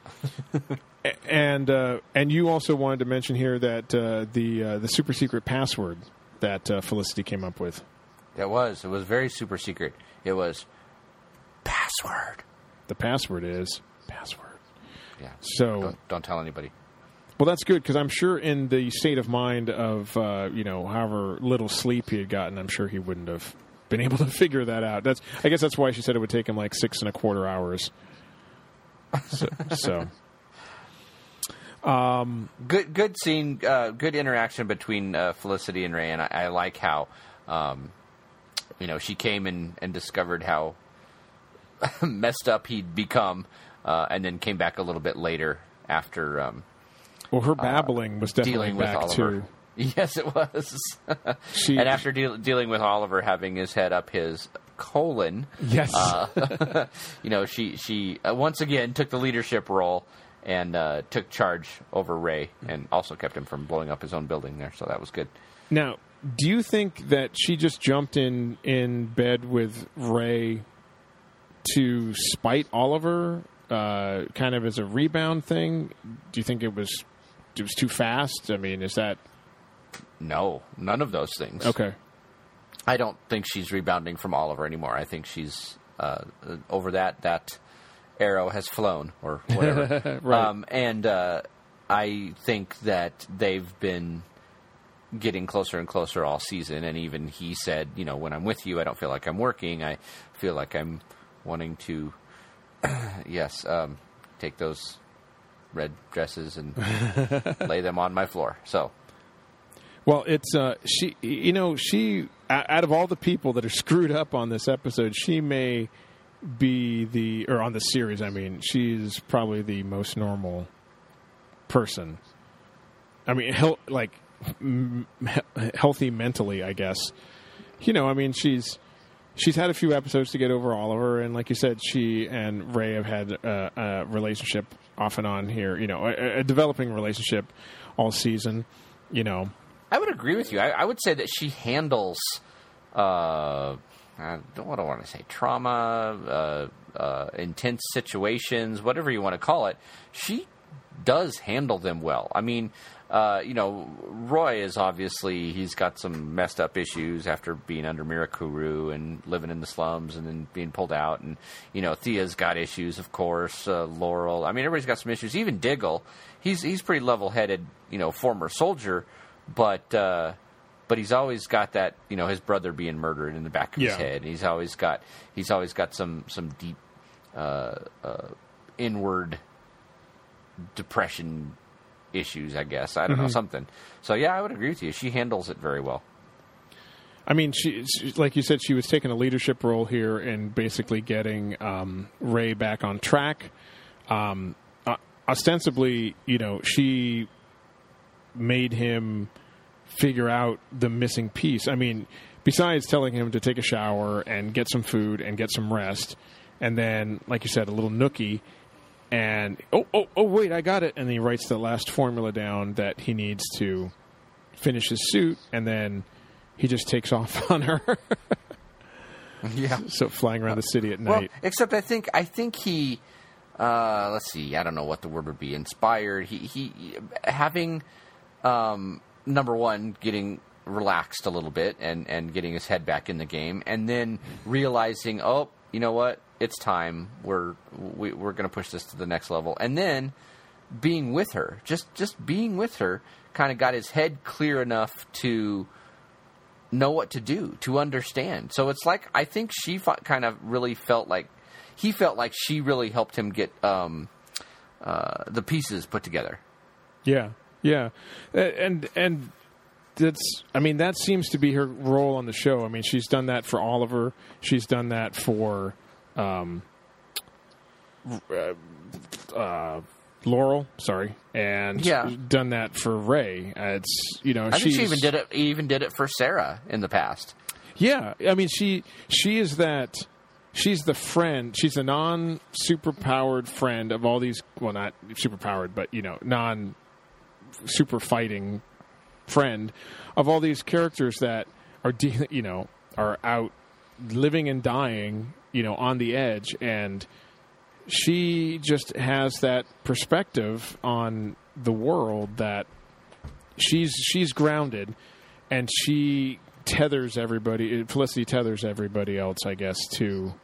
And you also wanted to mention here that the super secret password that Felicity came up with. It was very super secret. It was password. The password is password. Yeah. So don't tell anybody. Well, that's good, because I'm sure in the state of mind of however little sleep he had gotten, I'm sure he wouldn't have been able to figure that out. I guess that's why she said it would take him like 6.25 hours. So. Good scene, good interaction between Felicity and Ray, and I like how she came and discovered how messed up he'd become, and then came back a little bit later after. Her babbling was definitely dealing with back Oliver. too. Yes, it was. And after dealing with Oliver having his head up his colon, yes, she once again took the leadership role and took charge over Ray, and also kept him from blowing up his own building there. So that was good. Now, do you think that she just jumped in bed with Ray to spite Oliver, kind of as a rebound thing? Do you think it was too fast? I mean, is that... No, none of those things. Okay. I don't think she's rebounding from Oliver anymore. I think she's over that arrow has flown, or whatever. Right. And I think that they've been getting closer and closer all season, and even he said, when I'm with you, I don't feel like I'm working. I feel like I'm wanting to, take those red dresses and lay them on my floor. So, well, it's she out of all the people that are screwed up on this episode, she may be on the series. I mean, she's probably the most normal person. I mean, healthy mentally, I guess. I mean, she's had a few episodes to get over Oliver, and like you said, she and Ray have had a relationship off and on here. A developing relationship all season. I would agree with you. I would say that she handles, I don't want to say trauma, intense situations, whatever you want to call it. She does handle them well. I mean, Roy is obviously, he's got some messed up issues after being under Mirakuru and living in the slums and then being pulled out. And, Thea's got issues, of course, Laurel. I mean, everybody's got some issues. Even Diggle, he's pretty level-headed, former soldier, but he's always got that, his brother being murdered in the back of his head. And he's always got some deep, inward depression issues, I guess. I don't know, something. So, yeah, I would agree with you. She handles it very well. I mean, she, like you said, she was taking a leadership role here and basically getting Ray back on track. Ostensibly, she made him figure out the missing piece. I mean, besides telling him to take a shower and get some food and get some rest, and then, like you said, a little nookie, and, wait, I got it. And he writes the last formula down that he needs to finish his suit, and then he just takes off on her. Yeah. So flying around the city at night. Well, except I think he, let's see, I don't know what the word would be, inspired. He having number one, getting relaxed a little bit and getting his head back in the game, and then realizing, oh, you know what, it's time. We're going to push this to the next level, and then being with her, just being with her, kind of got his head clear enough to know what to do, to understand. So it's like, I think she kind of really felt like she really helped him get the pieces put together. Yeah, and that's, I mean, that seems to be her role on the show. I mean, she's done that for Oliver. She's done that for Laurel, and done that for Ray. It's, you know, I think she even did it for Sarah in the past. Yeah, I mean, she is that. She's the friend. She's the non-superpowered friend of all these. Well, not superpowered, but, you know, non-super fighting friend of all these characters that are, you know, are out living and dying, you know, on the edge, and she just has that perspective on the world that she's grounded, and she tethers everybody. Felicity tethers everybody else, I guess, to,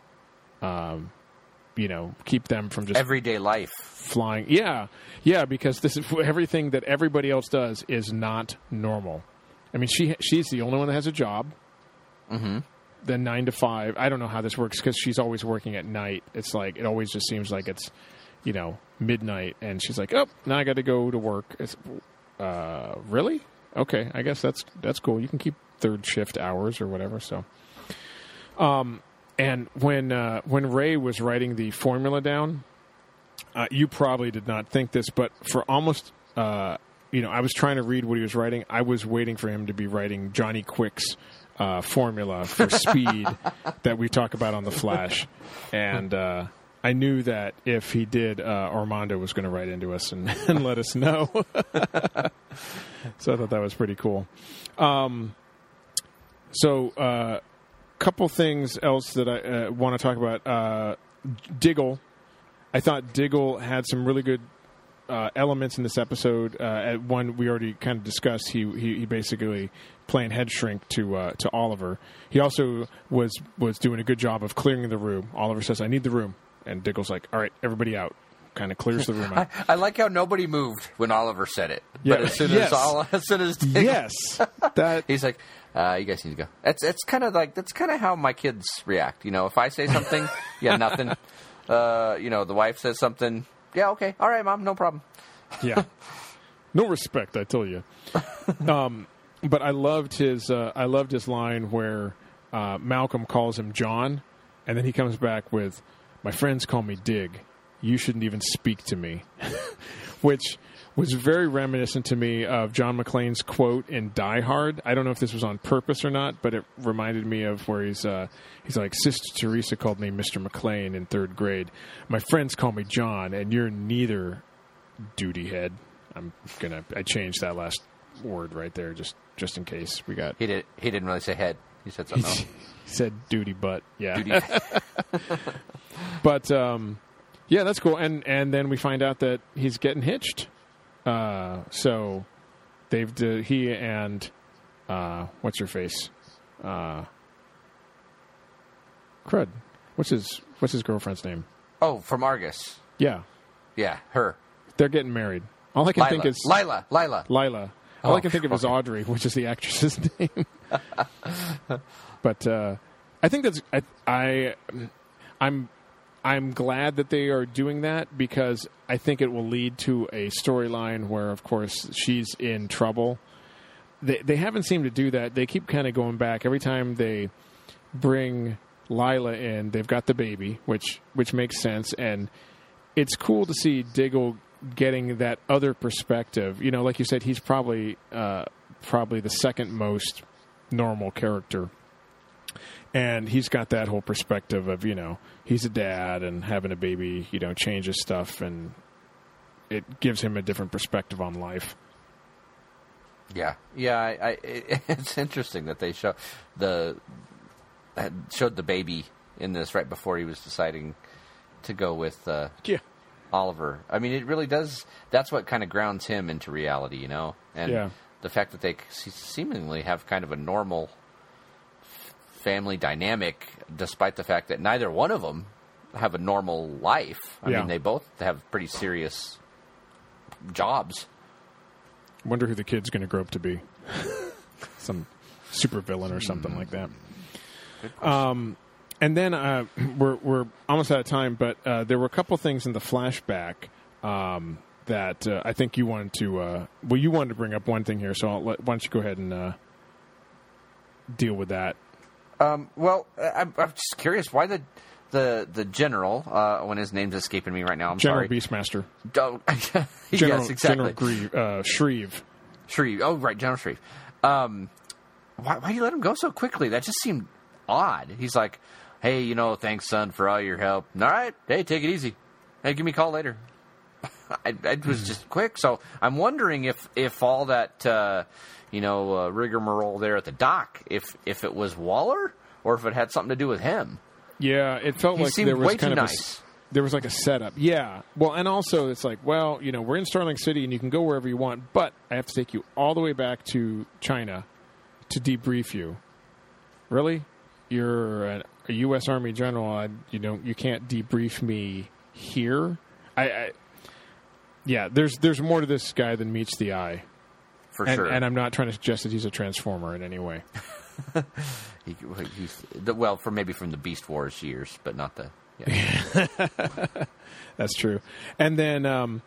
you know, keep them from just everyday life flying. Yeah, because this is everything that everybody else does is not normal. I mean, she's the only one that has a job. Mm-hmm. Then 9 to 5. I don't know how this works because she's always working at night. It's like, it always just seems like it's, you know, midnight, and she's like, oh, now I got to go to work. It's, really? Okay, I guess that's cool. You can keep third shift hours or whatever. So, and when Ray was writing the formula down, you probably did not think this, but for almost, you know, I was trying to read what he was writing. I was waiting for him to be writing Johnny Quick's formula for speed that we talk about on The Flash, and I knew that if he did, Armando was going to write into us and let us know. So I thought that was pretty cool. So couple things else that I want to talk about. Diggle. I thought Diggle had some really good elements in this episode. At one we already kind of discussed. He basically playing head shrink to Oliver. He also was doing a good job of clearing the room. Oliver says, "I need the room," and Diggle's like, "All right, everybody out." Kind of clears the room out. I like how nobody moved when Oliver said it. Yeah. But as soon as Diggle, yes, that he's like, "You guys need to go." It's kind of like, that's kind of how my kids react. You know, if I say something, nothing. You know, the wife says something. Yeah, okay, all right, Mom, no problem. Yeah, no respect, I tell you. But I loved his line where Malcolm calls him John, and then he comes back with, "My friends call me Dig. You shouldn't even speak to me," which was very reminiscent to me of John McClane's quote in Die Hard. I don't know if this was on purpose or not, but it reminded me of where he's like, "Sister Teresa called me Mr. McClane in 3rd grade. My friends call me John, and you're neither, duty head." I changed that last word right there just in case we got. He didn't really say head. He said something else. He said duty butt. Yeah. Duty. But yeah, that's cool. And then we find out that he's getting hitched. So he and what's her face? Crud. What's his girlfriend's name? Oh, from Argus. Yeah. Yeah, her. They're getting married. All I can think is Lila. All I can think of is Audrey, which is the actress's name. But I think that's I'm glad that they are doing that, because I think it will lead to a storyline where, of course, she's in trouble. They haven't seemed to do that. They keep kind of going back. Every time they bring Lila in, they've got the baby, which makes sense. And it's cool to see Diggle getting that other perspective. You know, like you said, he's probably the second most normal character. And he's got that whole perspective of, you know, he's a dad and having a baby, you know, changes stuff, and it gives him a different perspective on life. Yeah. It's interesting that they showed the baby in this right before he was deciding to go with Oliver. I mean, it really does. That's what kind of grounds him into reality, you know. And the fact that they seemingly have kind of a normal family dynamic, despite the fact that neither one of them have a normal life. I mean, they both have pretty serious jobs. Wonder who the kid's going to grow up to be. Some super villain or something like that. And then we're almost out of time, but there were a couple things in the flashback that I think you wanted to. You wanted to bring up one thing here, so why don't you go ahead and deal with that? I'm just curious why the general, when his name's escaping me right now, General sorry. Beastmaster. Yes, exactly. General Shreve. Shreve. Oh, right, General Shreve. Why do you let him go so quickly? That just seemed odd. He's like, hey, thanks, son, for all your help. All right. Hey, take it easy. Hey, give me a call later. It was just quick. So I'm wondering if all that, rigmarole there at the dock, if it was Waller or if it had something to do with him. Yeah, it felt like there was kind of there was like a setup. Yeah. Well, and also it's like, well, we're in Starling City and you can go wherever you want, but I have to take you all the way back to China to debrief you. Really? You're a U.S. Army general. You can't debrief me here. Yeah. There's more to this guy than meets the eye. For sure. And I'm not trying to suggest that he's a transformer in any way. Maybe from the Beast Wars years, but not the. Yeah. That's true. And then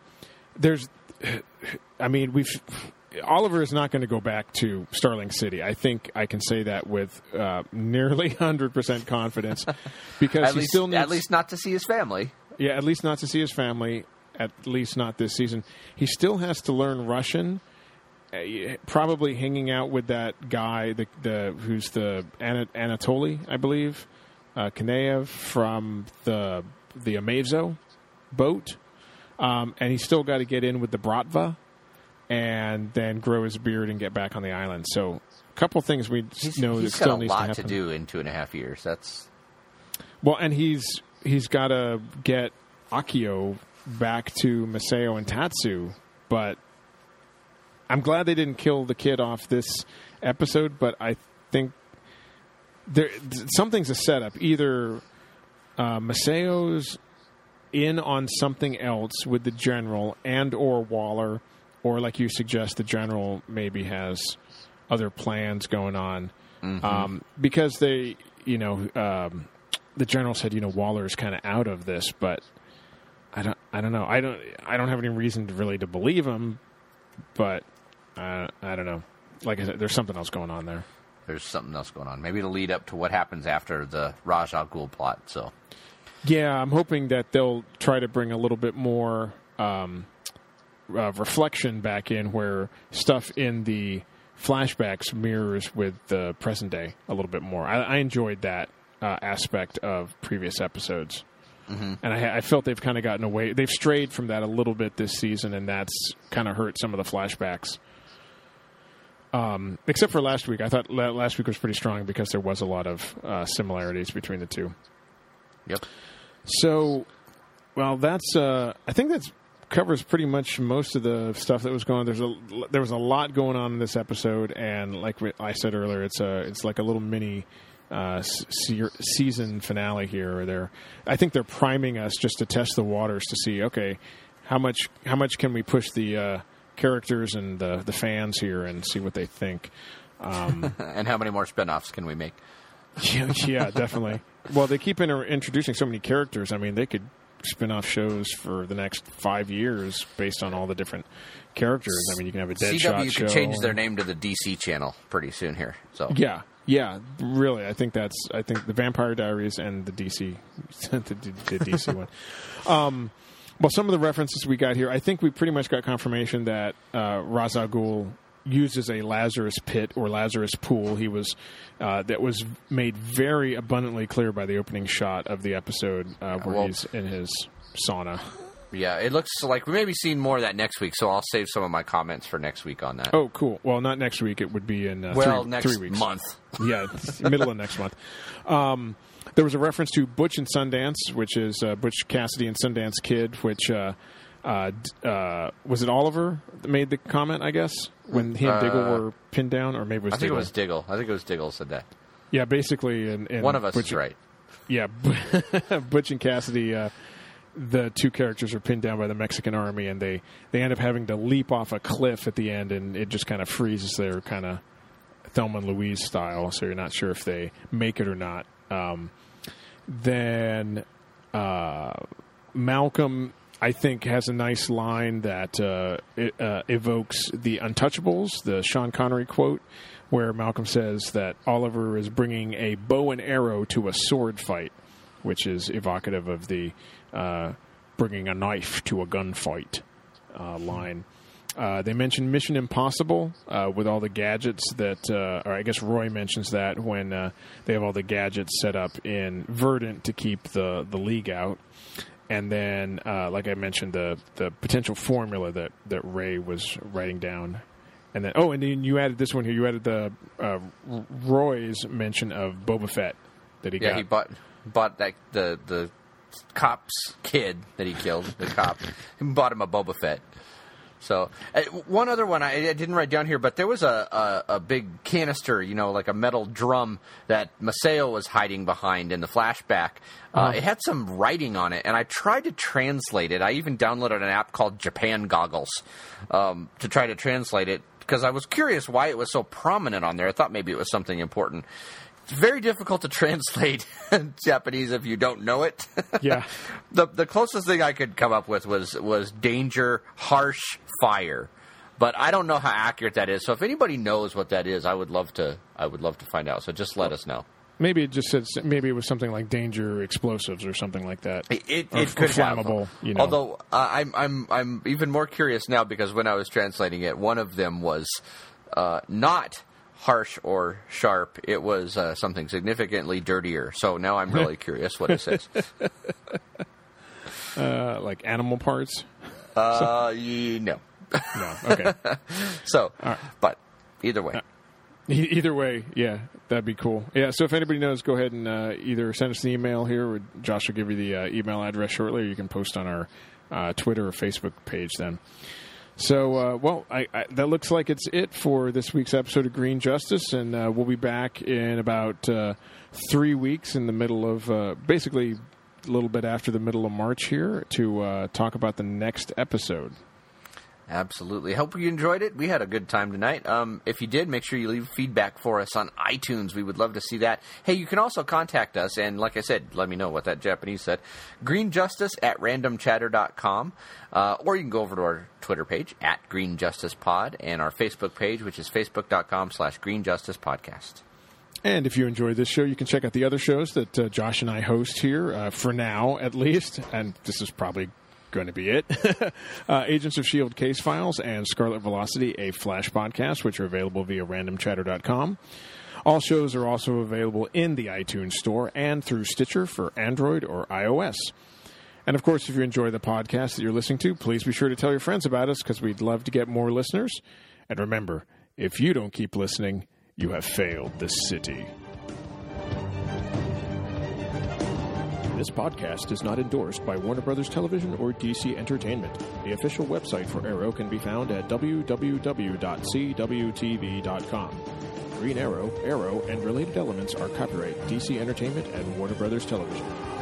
Oliver is not going to go back to Starling City. I think I can say that with nearly 100% confidence, because he still needs, at least not to see his family. Yeah, at least not to see his family. At least not this season. He still has to learn Russian. Probably hanging out with that guy, who's the Anatoly, I believe, Kaneev from the Amazo boat, and he's still got to get in with the Bratva, and then grow his beard and get back on the island. So, a couple things we know that still needs to happen. He's got a lot to do in 2.5 years. That's and he's got to get Akio back to Masao and Tatsu, but. I'm glad they didn't kill the kid off this episode, but I think something's a setup. Either Masao's in on something else with the general and or Waller, or like you suggest, the general maybe has other plans going on. Mm-hmm. Because they, the general said, Waller's kind of out of this, but I don't know. I don't have any reason to believe him, but. I don't know. Like I said, there's something else going on there. There's something else going on. Maybe it'll lead up to what happens after the Ra's al Ghul plot. So, yeah, I'm hoping that they'll try to bring a little bit more reflection back in, where stuff in the flashbacks mirrors with the present day a little bit more. I enjoyed that aspect of previous episodes. Mm-hmm. And I felt they've kind of gotten away. They've strayed from that a little bit this season, and that's kind of hurt some of the flashbacks. Except for last week. I thought last week was pretty strong because there was a lot of similarities between the two. Yep. So, that's I think that covers pretty much most of the stuff that was going on. There was a lot going on in this episode, and like I said earlier, it's like a little mini season finale here. I think they're priming us just to test the waters to see, okay, how much can we push the characters and the fans here and see what they think. And how many more spinoffs can we make? Yeah, definitely. Well, they keep introducing so many characters. I mean, they could spin off shows for the next 5 years based on all the different characters. I mean, you can have a Deadshot show. CW could change their name to the DC channel pretty soon here. So yeah, really. I think the Vampire Diaries and the DC, the DC one. Well, some of the references we got here, I think we pretty much got confirmation that Ra's al Ghul uses a Lazarus pit or Lazarus pool. He was that was made very abundantly clear by the opening shot of the episode where he's in his sauna. Yeah, it looks like we may be seeing more of that next week, so I'll save some of my comments for next week on that. Oh, cool. Well, not next week. It would be in next 3 weeks. Month. Yeah, middle of next month. There was a reference to Butch and Sundance, which is Butch Cassidy and Sundance Kid, which was it Oliver that made the comment, I guess, when he and Diggle were pinned down? Or maybe it was Diggle. I think it was Diggle said that. Yeah, basically. And one of us is right. Yeah, Butch and Cassidy, the two characters are pinned down by the Mexican army, and they end up having to leap off a cliff at the end, and it just kind of freezes their kind of Thelma and Louise style, so you're not sure if they make it or not. Then Malcolm, I think, has a nice line that evokes the Untouchables, the Sean Connery quote, where Malcolm says that Oliver is bringing a bow and arrow to a sword fight, which is evocative of the bringing a knife to a gunfight line. They mentioned Mission Impossible with all the gadgets that, or I guess Roy mentions that when they have all the gadgets set up in Verdant to keep the League out. And then, like I mentioned, the potential formula that Ray was writing down. And then, and then you added this one here. You added the Roy's mention of Boba Fett that he got. Yeah, he bought that the cop's kid that he killed. The cop, he bought him a Boba Fett. So one other one I didn't write down here, but there was a big canister, like a metal drum that Maceo was hiding behind in the flashback. It had some writing on it, and I tried to translate it. I even downloaded an app called Japan Goggles to try to translate it, because I was curious why it was so prominent on there. I thought maybe it was something important. It's very difficult to translate Japanese if you don't know it. Yeah. The closest thing I could come up with was danger, harsh, fire. But I don't know how accurate that is. So if anybody knows what that is, I would love to find out. So just let us know. Maybe it just said, maybe it was something like danger, explosives, or something like that. It could flammable, have. Although I'm even more curious now, because when I was translating it, one of them was not harsh or sharp. It was something significantly dirtier. So now I'm really curious what it says. Like animal parts? No. No. Okay. So, right. But either way. Either way, yeah, that'd be cool. Yeah, so if anybody knows, go ahead and either send us an email here, or Josh will give you the email address shortly, or you can post on our Twitter or Facebook page then. So, that looks like it's it for this week's episode of Green Justice, and we'll be back in about 3 weeks in the middle of, basically a little bit after the middle of March here, to talk about the next episode. Absolutely. Hope you enjoyed it. We had a good time tonight. If you did, make sure you leave feedback for us on iTunes. We would love to see that. Hey, you can also contact us, and like I said, let me know what that Japanese said. greenjustice@randomchatter.com, or you can go over to our Twitter page, @greenjusticepod, and our Facebook page, which is facebook.com/greenjusticepodcast. And if you enjoyed this show, you can check out the other shows that Josh and I host here, for now at least, and this is probably going to be it. Agents of S.H.I.E.L.D. Case Files and Scarlet Velocity, a Flash podcast, which are available via randomchatter.com. All shows are also available in the iTunes Store and through Stitcher for Android or iOS. And, of course, if you enjoy the podcast that you're listening to, please be sure to tell your friends about us, because we'd love to get more listeners. And remember, if you don't keep listening, you have failed this city. This podcast is not endorsed by Warner Brothers Television or DC Entertainment. The official website for Arrow can be found at www.cwtv.com. Green Arrow, Arrow, and related elements are copyright DC Entertainment and Warner Brothers Television.